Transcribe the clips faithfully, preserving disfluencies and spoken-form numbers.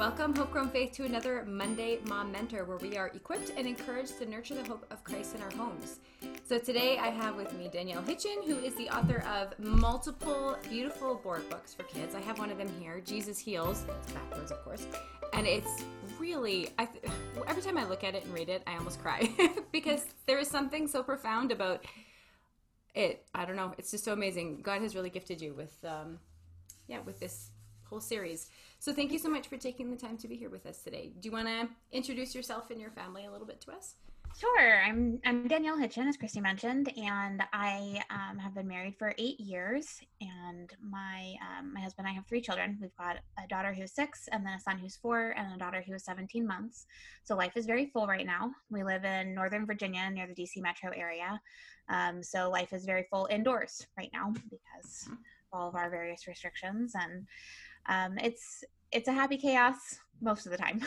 Welcome, Hopegrown Faith, to another Monday Mom Mentor, where we are equipped and encouraged to nurture the hope of Christ in our homes. So today I have with me Danielle Hitchen, who is the author of multiple beautiful board books for kids. I have one of them here, Jesus Heals. It's backwards, of course. And it's really, I th- every time I look at it and read it, I almost cry because there is something so profound about it. I don't know. It's just so amazing. God has really gifted you with, um, yeah, with this whole series. So thank you so much for taking the time to be here with us today. Do you want to introduce yourself and your family a little bit to us? Sure. I'm I'm Danielle Hitchen, as Christy mentioned, and I um, have been married for eight years. And my um, my husband and I have three children. We've got a daughter who's six, and then a son who's four, and a daughter who is seventeen months. So life is very full right now. We live in Northern Virginia, near the D C metro area. Um, so life is very full indoors right now because of all of our various restrictions, and um, it's it's a happy chaos most of the time.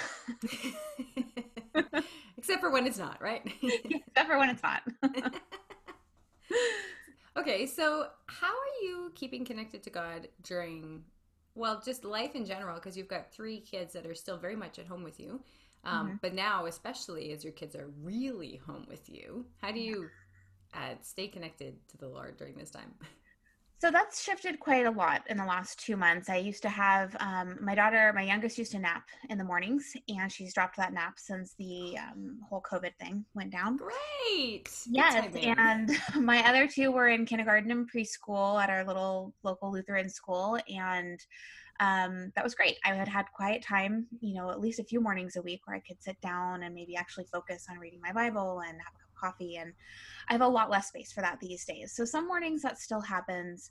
Except for when it's not, right? Except for when it's not. Okay, so how are you keeping connected to God during, well, just life in general? Because you've got three kids that are still very much at home with you. Um, Mm-hmm. but now, especially as your kids are really home with you, how do you uh, stay connected to the Lord during this time? So that's shifted quite a lot in the last two months. I used to have um, my daughter, my youngest used to nap in the mornings, and she's dropped that nap since the um, whole COVID thing went down. Great. Good Yes, timing. and my other two were in kindergarten and preschool at our little local Lutheran school, and um, that was great. I had had quiet time, you know, at least a few mornings a week where I could sit down and maybe actually focus on reading my Bible and have a cup of coffee. And I have a lot less space for that these days. So some mornings that still happens.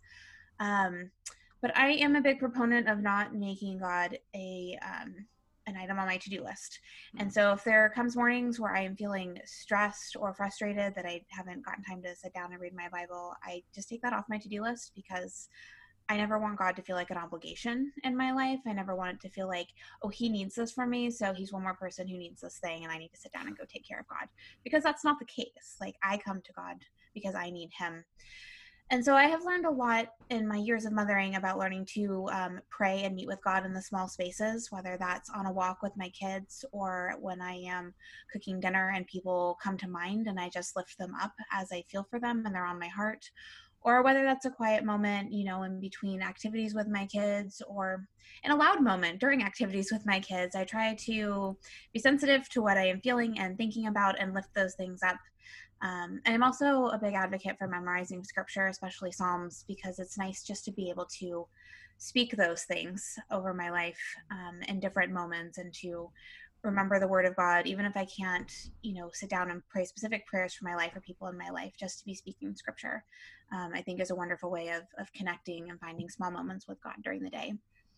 Um, but I am a big proponent of not making God a um, an item on my to-do list. And so if there comes mornings where I am feeling stressed or frustrated that I haven't gotten time to sit down and read my Bible, I just take that off my to-do list because I never want God to feel like an obligation in my life. I never want it to feel like, oh, he needs this from me, so he's one more person who needs this thing, and I need to sit down and go take care of God. Because that's not the case. Like, I come to God because I need him. And so I have learned a lot in my years of mothering about learning to um, pray and meet with God in the small spaces, whether that's on a walk with my kids or when I am cooking dinner and people come to mind and I just lift them up as I feel for them and they're on my heart, or whether that's a quiet moment, you know, in between activities with my kids or in a loud moment during activities with my kids. I try to be sensitive to what I am feeling and thinking about and lift those things up. Um, and I'm also a big advocate for memorizing scripture, especially Psalms, because it's nice just to be able to speak those things over my life um, in different moments and to remember the word of God, even if I can't, you know, sit down and pray specific prayers for my life or people in my life, just to be speaking scripture, um, I think is a wonderful way of, of connecting and finding small moments with God during the day.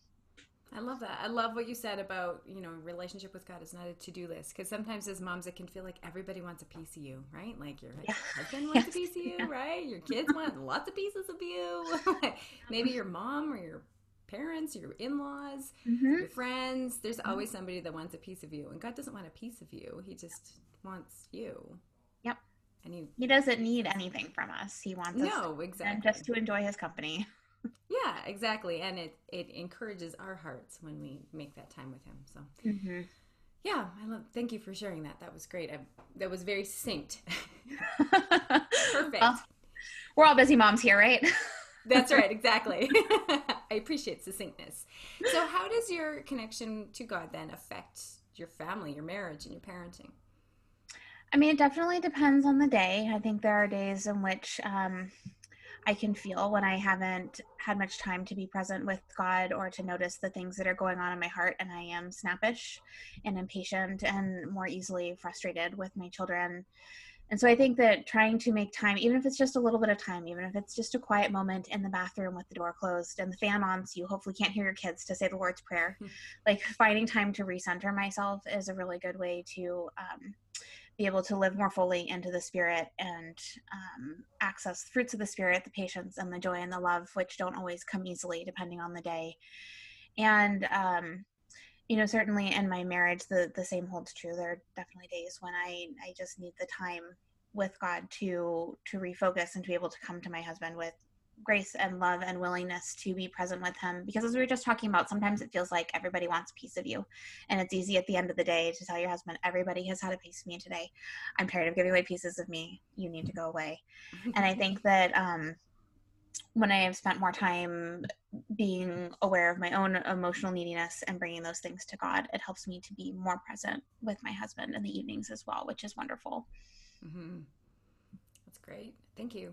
I love that. I love what you said about, you know, relationship with God is not a to-do list. Because sometimes as moms, it can feel like everybody wants a piece of you, right? Like your Yeah. husband wants a Yes. piece of you, Yeah. right? Your kids want lots of pieces of you. Maybe your mom or your parents, your in-laws, Mm-hmm. your friends. There's always somebody that wants a piece of you. And God doesn't want a piece of you. He just wants you. Yep. And he, He doesn't need anything from us. He wants us to, no, and exactly. just to enjoy his company. Yeah, exactly. And it, it encourages our hearts when we make that time with him. So Mm-hmm. yeah, I love. Thank you for sharing that. That was great. I, that was very succinct. Well, Perfect. we're all busy moms here, right? That's right. Exactly. I appreciate succinctness. So, how does your connection to God then affect your family, your marriage, and your parenting? I mean, it definitely depends on the day. I think there are days in which um, I can feel when I haven't had much time to be present with God or to notice the things that are going on in my heart, and I am snappish and impatient and more easily frustrated with my children. And so I think that trying to make time, even if it's just a little bit of time, even if it's just a quiet moment in the bathroom with the door closed and the fan on so you hopefully can't hear your kids to say the Lord's Prayer, like finding time to recenter myself is a really good way to um, be able to live more fully into the Spirit and um, access fruits of the Spirit, the patience and the joy and the love, which don't always come easily depending on the day. And um, you know, certainly in my marriage, the the same holds true. There are definitely days when I I just need the time with God to to refocus and to be able to come to my husband with grace and love and willingness to be present with him. Because as we were just talking about, sometimes it feels like everybody wants a piece of you. And it's easy at the end of the day to tell your husband, everybody has had a piece of me today. I'm tired of giving away pieces of me. You need to go away. And I think that um, when I have spent more time being aware of my own emotional neediness and bringing those things to God, it helps me to be more present with my husband in the evenings as well, which is wonderful. Mm-hmm. That's great. Thank you.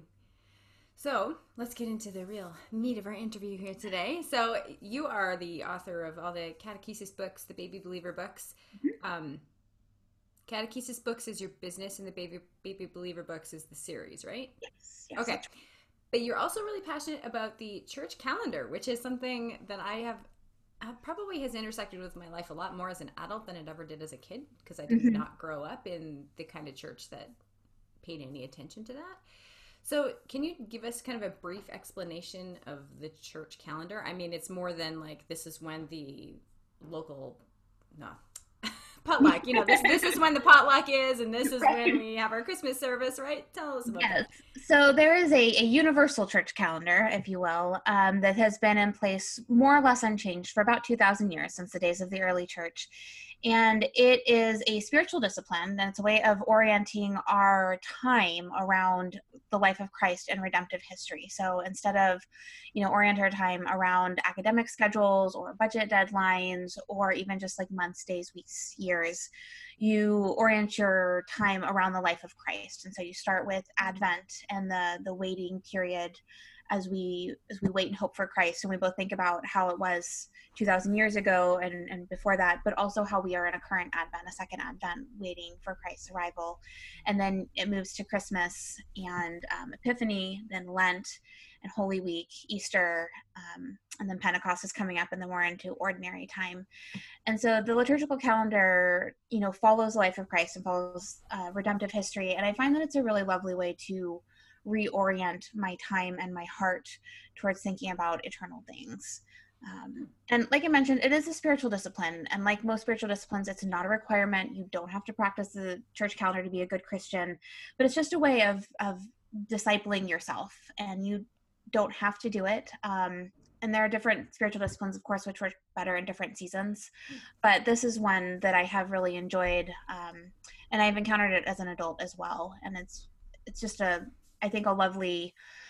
So let's get into the real meat of our interview here today. So you are the author of all the catechesis books, the Baby Believer books. Mm-hmm. Um, catechesis books is your business, and the Baby Baby Believer books is the series, right? Yes. yes okay. But you're also really passionate about the church calendar, which is something that I have uh, probably has intersected with my life a lot more as an adult than it ever did as a kid, because I did mm-hmm. not grow up in the kind of church that paid any attention to that. So can you give us kind of a brief explanation of the church calendar? I mean, it's more than like, this is when the local, no, potluck, you know, this this is when the potluck is, and this is when we have our Christmas service, right? Tell us about yes. that. So there is a, a universal church calendar, if you will, um, that has been in place more or less unchanged for about two thousand years, since the days of the early church. And it is a spiritual discipline, and it's a way of orienting our time around the life of Christ and redemptive history. So instead of, you know, orient our time around academic schedules or budget deadlines, or even just like months, days, weeks, years, you orient your time around the life of Christ. And so you start with Advent and the the waiting period as we as we wait and hope for Christ. And we both think about how it was two thousand years ago and, and before that, but also how we are in a current Advent, a second Advent, waiting for Christ's arrival. And then it moves to Christmas and um, Epiphany, then Lent and Holy Week, Easter, um, and then Pentecost is coming up, and then we're into ordinary time. And so the liturgical calendar, you know, follows the life of Christ and follows uh, redemptive history. And I find that it's a really lovely way to reorient my time and my heart towards thinking about eternal things. Um, and like I mentioned, it is a spiritual discipline. And like most spiritual disciplines, it's not a requirement. You don't have to practice the church calendar to be a good Christian, but it's just a way of, of discipling yourself, and you don't have to do it. Um, and there are different spiritual disciplines, of course, which work better in different seasons. But this is one that I have really enjoyed. Um, and I've encountered it as an adult as well. And it's, it's just a, I think, a lovely,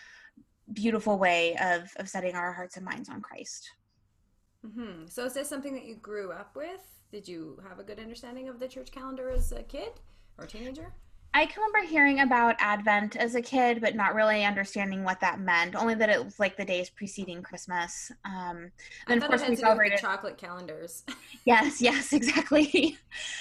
beautiful way of, of setting our hearts and minds on Christ. Mm-hmm. So is this something that you grew up with? Did you have a good understanding of the church calendar as a kid or teenager? I can remember hearing about Advent as a kid, but not really understanding what that meant, only that it was like the days preceding Christmas. Um, and of course we celebrated chocolate calendars. Yes, yes, exactly.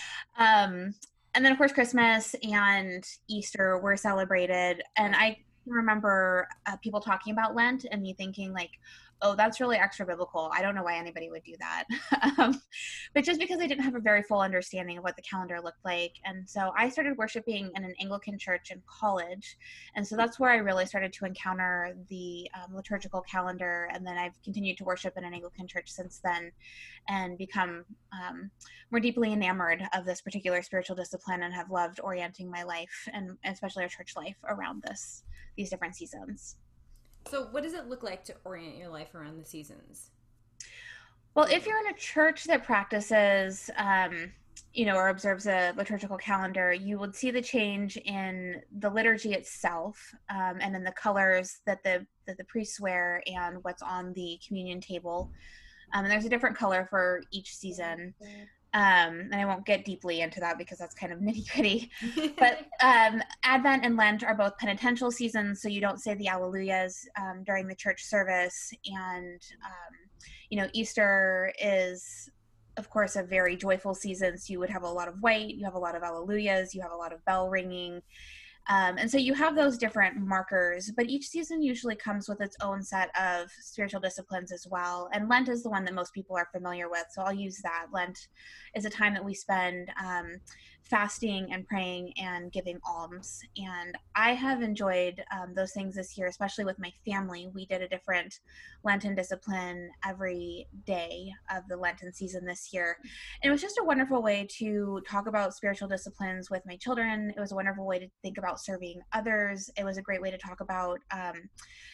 um, and then of course Christmas and Easter were celebrated. And I remember uh, people talking about Lent and me thinking like, oh, that's really extra biblical. I don't know why anybody would do that. um, but just because I didn't have a very full understanding of what the calendar looked like. And so I started worshiping in an Anglican church in college. And so that's where I really started to encounter the um, liturgical calendar. And then I've continued to worship in an Anglican church since then and become um, more deeply enamored of this particular spiritual discipline and have loved orienting my life and especially our church life around this, these different seasons. So what does it look like to orient your life around the seasons? Well, if you're in a church that practices, um, you know, or observes a liturgical calendar, you would see the change in the liturgy itself um, and in the colors that the, that the priests wear and what's on the communion table. Um, and there's a different color for each season. Um, and I won't get deeply into that because that's kind of nitty gritty, but um, Advent and Lent are both penitential seasons. So you don't say the Alleluias um, during the church service. And, um, you know, Easter is, of course, a very joyful season. So you would have a lot of white, you have a lot of Alleluias, you have a lot of bell ringing. Um, and so you have those different markers, but each season usually comes with its own set of spiritual disciplines as well. And Lent is the one that most people are familiar with. So I'll use that. Lent is a time that we spend um, fasting and praying and giving alms. And I have enjoyed um, those things this year, especially with my family. We did a different Lenten discipline every day of the Lenten season this year. And it was just a wonderful way to talk about spiritual disciplines with my children. It was a wonderful way to think about serving others. It was a great way to talk about um,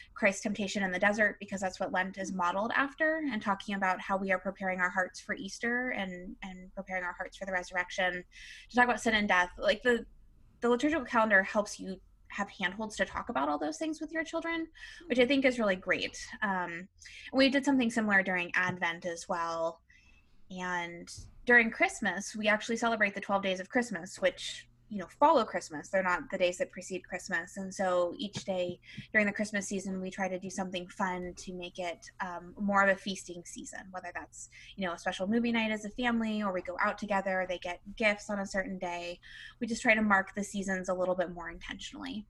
Christ's temptation in the desert, because that's what Lent is modeled after, and talking about how we are preparing our hearts for Easter and, and preparing our hearts for the resurrection, to talk about sin and death. Like the, the liturgical calendar helps you have handholds to talk about all those things with your children, which I think is really great. Um, we did something similar during Advent as well. And during Christmas, we actually celebrate the twelve days of Christmas, which, you know, follow Christmas. They're not the days that precede Christmas. And so each day during the Christmas season, we try to do something fun to make it um, more of a feasting season, whether that's, you know, a special movie night as a family, or we go out together, they get gifts on a certain day. We just try to mark the seasons a little bit more intentionally.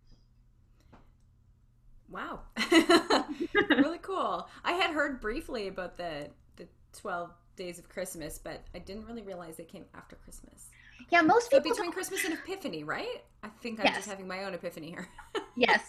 Wow. Really cool. I had heard briefly about the, the twelve days of Christmas, but I didn't really realize it came after Christmas. Yeah, most people. So between Christmas and Epiphany, right? I think I'm yes. just having my own epiphany here. Yes.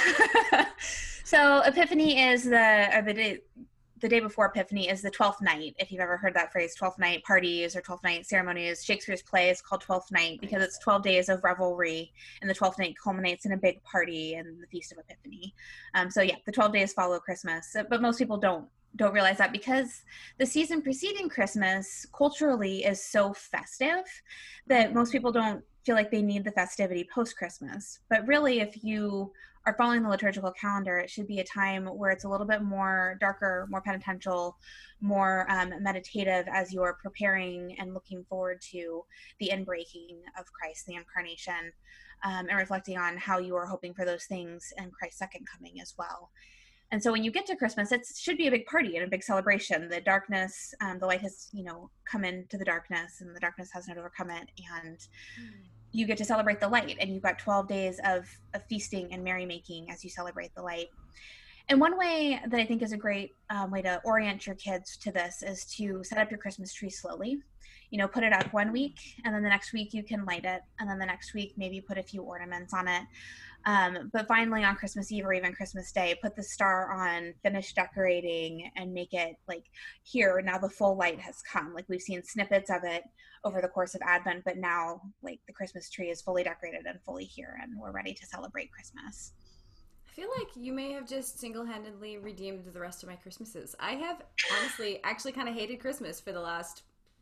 So Epiphany is the or the day the day before Epiphany is the twelfth night. If you've ever heard that phrase, twelfth night parties or twelfth night ceremonies. Shakespeare's play is called Twelfth Night because it's twelve days of revelry, and the twelfth night culminates in a big party and the Feast of Epiphany. Um, so yeah, the twelve days follow Christmas, but most people don't don't realize that because the season preceding Christmas culturally is so festive that most people don't feel like they need the festivity post-Christmas. But really, if you are following the liturgical calendar, it should be a time where it's a little bit more darker, more penitential, more um, meditative as you're preparing and looking forward to the inbreaking of Christ, the incarnation, um, and reflecting on how you are hoping for those things in Christ's second coming as well. And so when you get to Christmas, it should be a big party and a big celebration. The darkness, um, the light has, you know, come into the darkness, and the darkness has not overcome it. And mm. you get to celebrate the light, and you've got twelve days of, of feasting and merrymaking as you celebrate the light. And one way that I think is a great um, way to orient your kids to this is to set up your Christmas tree slowly. You know, put it up one week, and then the next week you can light it, and then the next week maybe put a few ornaments on it. Um, but finally on Christmas Eve or even Christmas Day, put the star on, finish decorating, and make it like, here, now the full light has come. Like we've seen snippets of it over the course of Advent, but now like the Christmas tree is fully decorated and fully here, and we're ready to celebrate Christmas. I feel like you may have just single-handedly redeemed the rest of my Christmases. I have honestly actually kind of hated Christmas for the last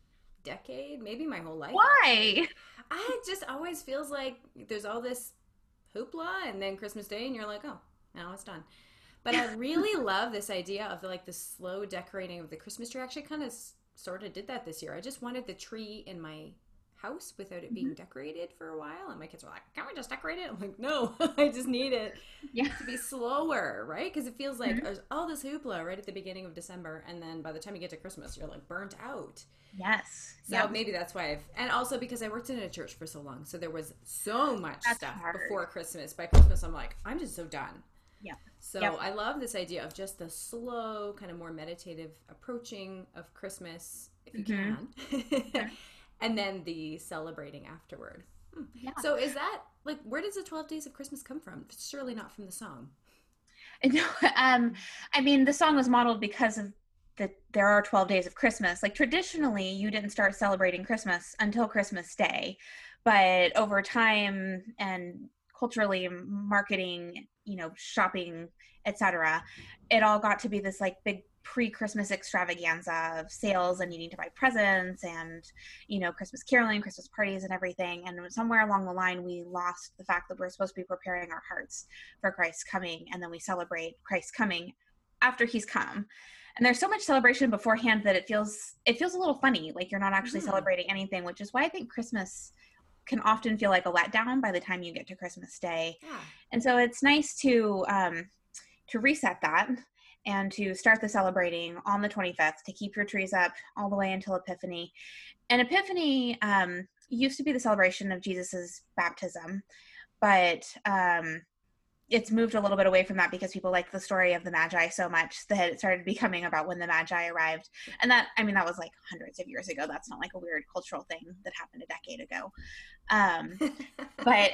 decade, maybe my whole life. Why? I just always feels like there's all this hoopla, and then Christmas Day, and you're like, oh, now it's done. But I really love this idea of the, like the slow decorating of the Christmas tree. I actually kind of s- sort of did that this year. I just wanted the tree in my house without it being mm-hmm. decorated for a while, and my kids were like, can't we just decorate it? I'm like, no, I just need it yeah. to be slower, right? Because it feels like mm-hmm. there's all this hoopla right at the beginning of December, and then by the time you get to Christmas, you're like burnt out. Yes. So yep. maybe that's why I've, and also because I worked in a church for so long, so there was so much that's stuff hard. Before Christmas. By Christmas, I'm like, I'm just so done. Yeah. So yep. I love this idea of just the slow, kind of more meditative approaching of Christmas, if you mm-hmm. can, and then the celebrating afterward. Hmm. Yeah. So is that, like, where does the twelve Days of Christmas come from? It's surely not from the song. No, um, I mean, the song was modeled because of that there are twelve days of Christmas. Like traditionally, you didn't start celebrating Christmas until Christmas Day, but over time and culturally, marketing, you know, shopping, et cetera, it all got to be this like big pre-Christmas extravaganza of sales and needing to buy presents and, you know, Christmas caroling, Christmas parties and everything. And somewhere along the line, we lost the fact that we're supposed to be preparing our hearts for Christ's coming, and then we celebrate Christ's coming after he's come. And there's so much celebration beforehand that it feels it feels a little funny, like you're not actually mm-hmm. celebrating anything, which is why I think Christmas can often feel like a letdown by the time you get to Christmas Day. Yeah. And so it's nice to um, to reset that and to start the celebrating on the twenty-fifth, to keep your trees up all the way until Epiphany. And Epiphany um, used to be the celebration of Jesus's baptism, but um, it's moved a little bit away from that because people like the story of the Magi so much that it started becoming about when the Magi arrived. And that, I mean, that was like hundreds of years ago. That's not like a weird cultural thing that happened a decade ago. Um, but,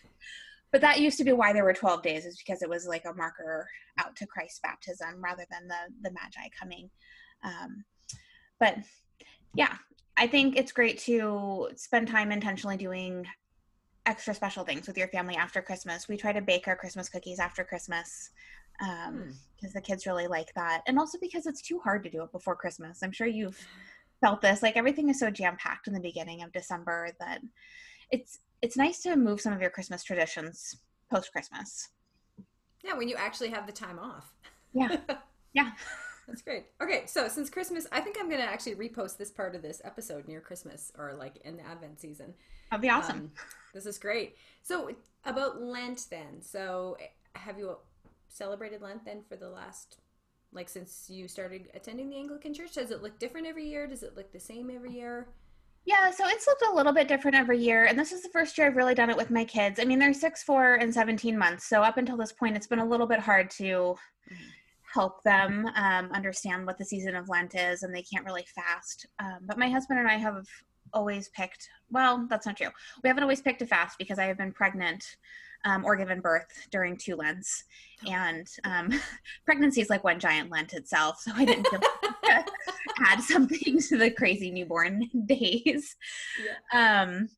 but that used to be why there were twelve days, is because it was like a marker out to Christ's baptism rather than the, the Magi coming. Um, but yeah, I think it's great to spend time intentionally doing extra special things with your family after Christmas. We try to bake our Christmas cookies after Christmas. um, Hmm. because the kids really like that. And also because it's too hard to do it before Christmas. I'm sure you've felt this. Like everything is so jam-packed in the beginning of December that it's it's nice to move some of your Christmas traditions post-Christmas. Yeah, when you actually have the time off. Yeah. Yeah. That's great. Okay, so since Christmas, I think I'm going to actually repost this part of this episode near Christmas or like in the Advent season. That'd be awesome. Um, this is great. So about Lent then. So have you celebrated Lent then for the last, like since you started attending the Anglican Church? Does it look different every year? Does it look the same every year? Yeah, so it's looked a little bit different every year. And this is the first year I've really done it with my kids. I mean, they're six, four, and seventeen months. So up until this point, it's been a little bit hard to mm-hmm. help them um, understand what the season of Lent is, and they can't really fast. Um, but my husband and I have always picked, well, that's not true. We haven't always picked a fast because I have been pregnant um, or given birth during two Lents. And um, pregnancy is like one giant Lent itself. So I didn't feel like to add something to the crazy newborn days. Yeah. Um,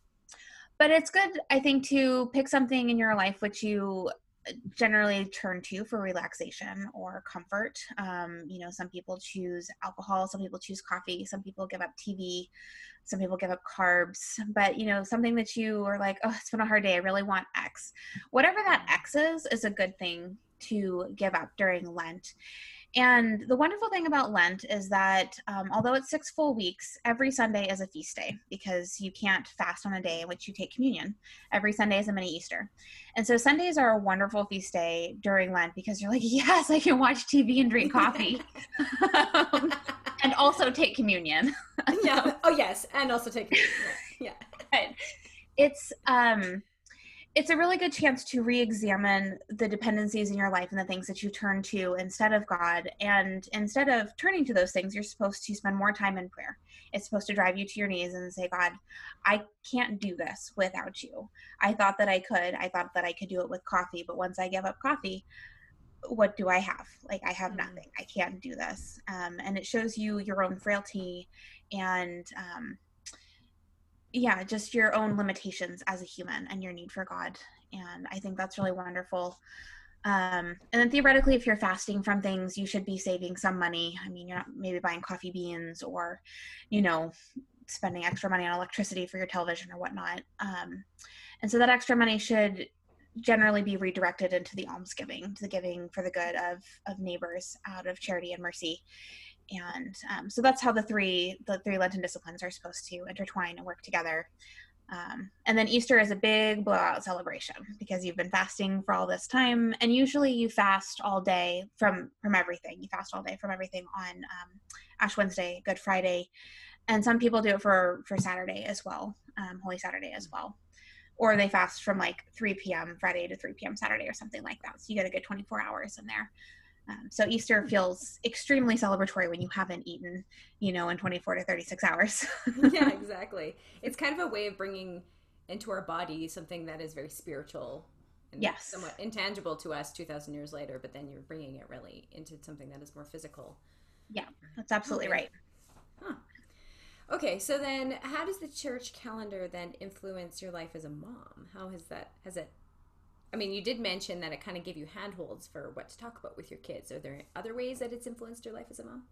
but it's good, I think, to pick something in your life which you generally turn to for relaxation or comfort. Um, you know, some people choose alcohol, some people choose coffee, some people give up T V, some people give up carbs, but you know, something that you are like, oh, it's been a hard day, I really want X. Whatever that X is, is a good thing to give up during Lent. And the wonderful thing about Lent is that um, although it's six full weeks, every Sunday is a feast day because you can't fast on a day in which you take communion. Every Sunday is a mini Easter. And so Sundays are a wonderful feast day during Lent because you're like, yes, I can watch T V and drink coffee um, and also take communion. Yeah. Oh, yes. And also take communion. Yeah. But it's... um it's a really good chance to re-examine the dependencies in your life and the things that you turn to instead of God. And instead of turning to those things, you're supposed to spend more time in prayer. It's supposed to drive you to your knees and say, God, I can't do this without you. I thought that I could. I thought that I could do it with coffee. But once I give up coffee, what do I have? Like, I have nothing. I can't do this. Um, and it shows you your own frailty and, um, yeah, just your own limitations as a human and your need for God. And I think that's really wonderful. Um, and then theoretically, if you're fasting from things, you should be saving some money. I mean, you're not maybe buying coffee beans or, you know, spending extra money on electricity for your television or whatnot. Um, and so that extra money should generally be redirected into the almsgiving, to the giving for the good of, of neighbors out of charity and mercy. And um, so that's how the three the three Lenten disciplines are supposed to intertwine and work together. Um, and then Easter is a big blowout celebration because you've been fasting for all this time. And usually you fast all day from, from everything. You fast all day from everything on um, Ash Wednesday, Good Friday. And some people do it for, for Saturday as well, um, Holy Saturday as well. Or they fast from like three p.m. Friday to three p.m. Saturday or something like that. So you get a good twenty-four hours in there. Um, so Easter feels extremely celebratory when you haven't eaten, you know, in twenty-four to thirty-six hours. Yeah, exactly. It's kind of a way of bringing into our body something that is very spiritual and yes. somewhat intangible to us two thousand years later, but then you're bringing it really into something that is more physical. Yeah, that's absolutely okay. right. Huh. Okay, so then how does the church calendar then influence your life as a mom? How has that, has it, I mean, you did mention that it kind of gave you handholds for what to talk about with your kids. Are there other ways that it's influenced your life as a mom?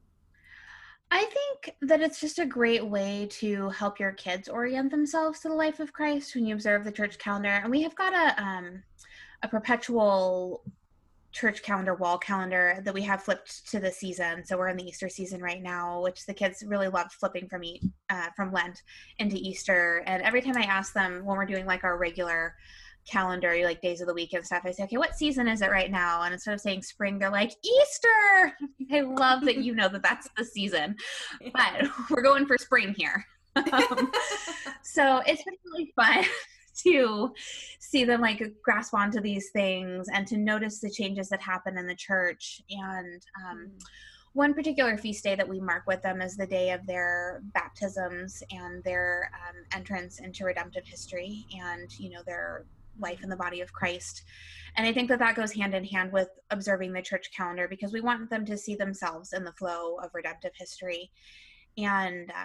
I think that it's just a great way to help your kids orient themselves to the life of Christ when you observe the church calendar. And we have got a um, a perpetual church calendar, wall calendar that we have flipped to the season. So we're in the Easter season right now, which the kids really loved flipping from e- uh, from Lent into Easter. And every time I ask them when we're doing like our regular calendar, like days of the week and stuff, I say, okay, what season is it right now? And instead of saying spring, they're like, Easter. I love that you know that that's the season, but we're going for spring here. um, so it's been really fun to see them like grasp onto these things and to notice the changes that happen in the church. And um, mm. one particular feast day that we mark with them is the day of their baptisms and their um, entrance into redemptive history and, you know, their life in the body of Christ. And I think that that goes hand in hand with observing the church calendar because we want them to see themselves in the flow of redemptive history. And um,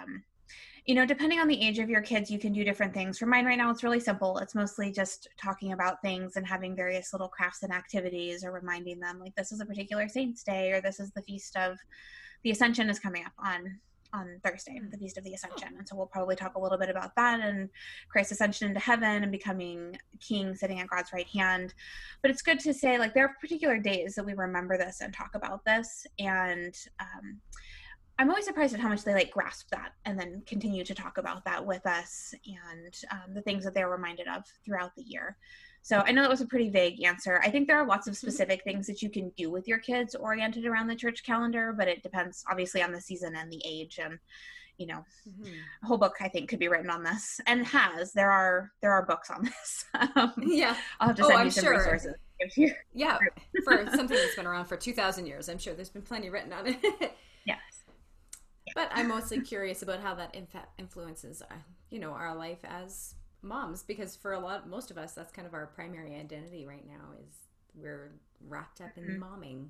you know, depending on the age of your kids, you can do different things. For mine right now, it's really simple. It's mostly just talking about things and having various little crafts and activities, or reminding them like this is a particular saint's day, or this is the feast of the Ascension is coming up on on Thursday, the Feast of the Ascension. And so we'll probably talk a little bit about that and Christ's ascension into heaven and becoming king, sitting at God's right hand. But it's good to say, like, there are particular days that we remember this and talk about this. And um, I'm always surprised at how much they like grasp that and then continue to talk about that with us, and um, the things that they're reminded of throughout the year. So I know that was a pretty vague answer. I think there are lots of specific things that you can do with your kids oriented around the church calendar, but it depends obviously on the season and the age, and you know, mm-hmm. a whole book I think could be written on this, and has. There are there are books on this. um, yeah, I'll have to send oh, you I'm some sure. resources. Yeah, for something that's been around for two thousand years, I'm sure there's been plenty written on it. Yes. But I'm mostly curious about how that inf- influences, uh, you know, our life as moms, because for a lot, most of us, that's kind of our primary identity right now, is we're wrapped up in mm-hmm. momming.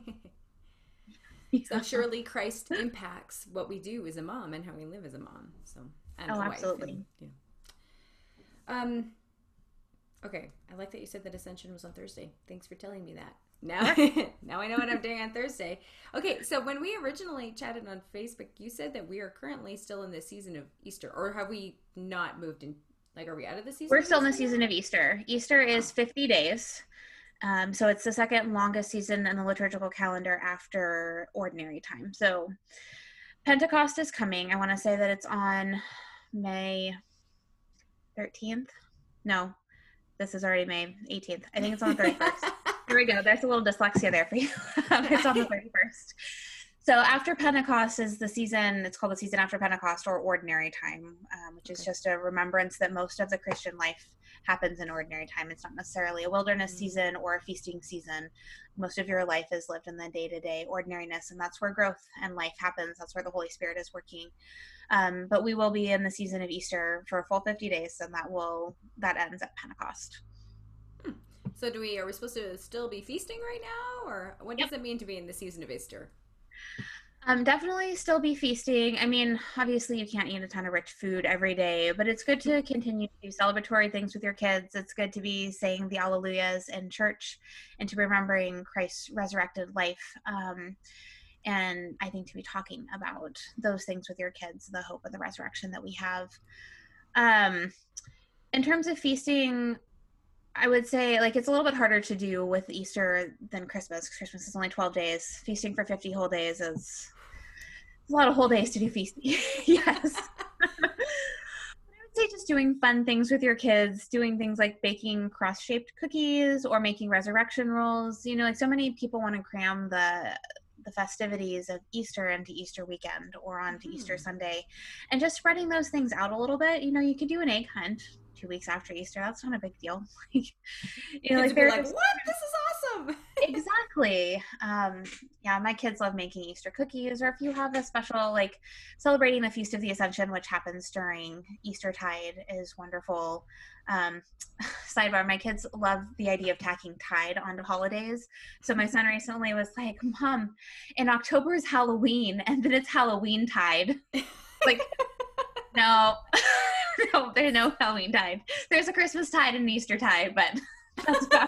So surely Christ impacts what we do as a mom and how we live as a mom. So and oh, a wife absolutely. And, you know. Um. Okay, I like that you said that Ascension was on Thursday. Thanks for telling me that. Now, now I know what I'm doing on Thursday. Okay, so when we originally chatted on Facebook, you said that we are currently still in the season of Easter, or have we not moved in? Like, are we out of the season? We're still in the season of Easter. Easter is fifty days. Um, so it's the second longest season in the liturgical calendar after ordinary time. So Pentecost is coming. I want to say that it's on May thirteenth. No, this is already May eighteenth. I think it's on the thirty-first. Here we go. There's a little dyslexia there for you. It's on the thirty-first. So after Pentecost is the season, it's called the season after Pentecost, or ordinary time, um, which is okay. just a remembrance that most of the Christian life happens in ordinary time. It's not necessarily a wilderness mm-hmm. season or a feasting season. Most of your life is lived in the day-to-day ordinariness, and that's where growth and life happens. That's where the Holy Spirit is working. Um, but we will be in the season of Easter for a full fifty days, and that will that ends at Pentecost. Hmm. So do we, are we supposed to still be feasting right now, or what does yep. it mean to be in the season of Easter? Um, definitely still be feasting. I mean, obviously you can't eat a ton of rich food every day, but it's good to continue to do celebratory things with your kids. It's good to be saying the Alleluias in church and to be remembering Christ's resurrected life. Um, and I think to be talking about those things with your kids, the hope of the resurrection that we have. Um, in terms of feasting, I would say, like, it's a little bit harder to do with Easter than Christmas. Christmas is only twelve days. Feasting for fifty whole days is a lot of whole days to do feasting. Yes. I would say just doing fun things with your kids, doing things like baking cross-shaped cookies or making resurrection rolls. You know, like, so many people want to cram the the festivities of Easter into Easter weekend or onto mm. Easter Sunday, and just spreading those things out a little bit. You know, you could do an egg hunt two weeks after Easter. That's not a big deal. Like, you know, like, they're like, what? This is awesome. Exactly. Um, yeah, my kids love making Easter cookies, or if you have a special, like, celebrating the Feast of the Ascension, which happens during Eastertide, is wonderful. Um, sidebar, my kids love the idea of tacking tide onto holidays. So my son recently was like, Mom, in October is Halloween, and then it's Halloween tide. Like, no. No, there's no Halloween tide. There's a Christmas tide and an Easter tide, but that's about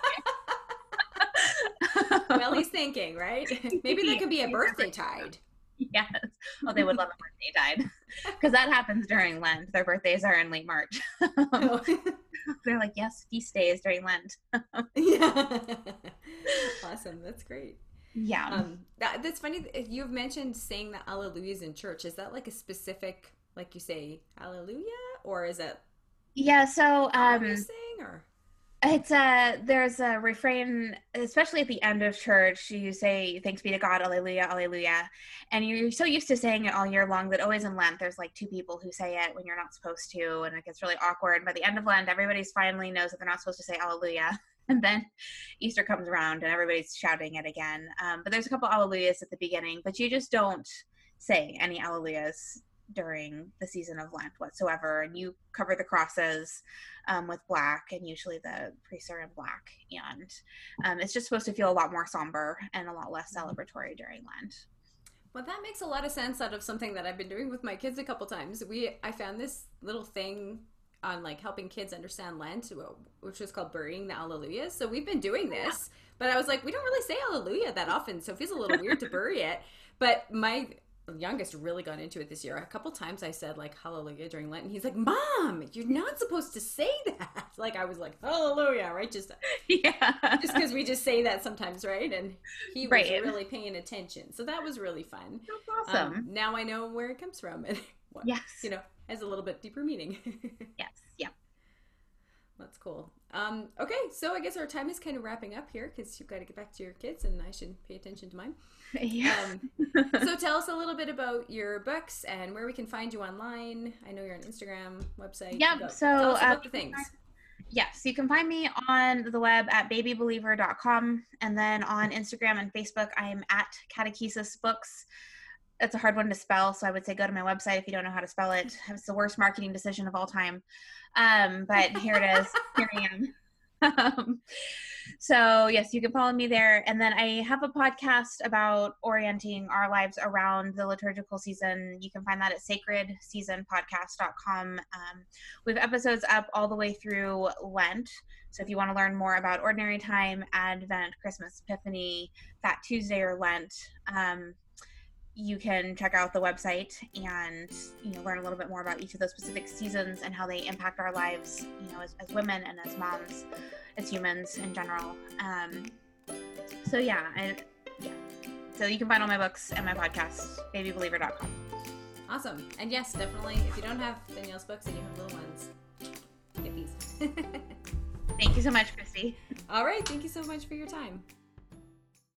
it. Well, he's thinking, right? Maybe there could be a birthday tide. Yes. Oh, they would love a birthday tide, because that happens during Lent. Their birthdays are in late March. um, they're like, yes, feast days during Lent. Yeah. Awesome. That's great. Yeah. Um, that, that's funny. You've mentioned saying the Alleluias in church. Is that like a specific, like you say, Hallelujah? Or is it? Yeah, so um, saying, or? It's a there's a refrain, especially at the end of church. You say, "Thanks be to God, Alleluia, Alleluia," and you're so used to saying it all year long that always in Lent there's like two people who say it when you're not supposed to, and it gets really awkward. By the end of Lent, everybody's finally knows that they're not supposed to say Alleluia, and then Easter comes around and everybody's shouting it again. Um, but there's a couple Alleluias at the beginning, but you just don't say any Alleluias during the season of Lent whatsoever, and you cover the crosses um, with black, and usually the priests are in black, and um, it's just supposed to feel a lot more somber and a lot less celebratory during Lent. Well, that makes a lot of sense out of something that I've been doing with my kids a couple times. We I found this little thing on like helping kids understand Lent, which was called Burying the Alleluias. So we've been doing this, but I was like, we don't really say Alleluia that often, so it feels a little weird to bury it. But my youngest really got into it this year. A couple times I said like Hallelujah during Lent, and he's like, Mom, you're not supposed to say that. Like I was like, Hallelujah, right? Just yeah, just because we just say that sometimes, right? And he was right. really paying attention, so that was really fun. That's awesome. Um, now I know where it comes from, and what, yes, you know, has a little bit deeper meaning. Yes, yeah, that's cool. Um, okay, so I guess our time is kind of wrapping up here because you've got to get back to your kids, and I should pay attention to mine. Yeah. Um, so tell us a little bit about your books and where we can find you online. I know you're on Instagram, website. Yeah. Go. So tell us about uh, the things. Yes, yeah, so you can find me on the web at baby believer dot com, and then on Instagram and Facebook, I am at Catechesis Books. It's a hard one to spell, so I would say go to my website if you don't know how to spell it. It's the worst marketing decision of all time. Um, but here it is. Here I am. Um, so yes, you can follow me there. And then I have a podcast about orienting our lives around the liturgical season. You can find that at sacred season podcast dot com. Um, we have episodes up all the way through Lent. So if you want to learn more about ordinary time, Advent, Christmas, Epiphany, Fat Tuesday, or Lent, um, you can check out the website and, you know, learn a little bit more about each of those specific seasons and how they impact our lives, you know, as, as women and as moms, as humans in general. Um, so yeah, I, yeah. So you can find all my books and my podcast, baby believer dot com. Awesome. And yes, definitely, if you don't have Danielle's books and you have little ones, get these. Thank you so much, Christy. All right. Thank you so much for your time.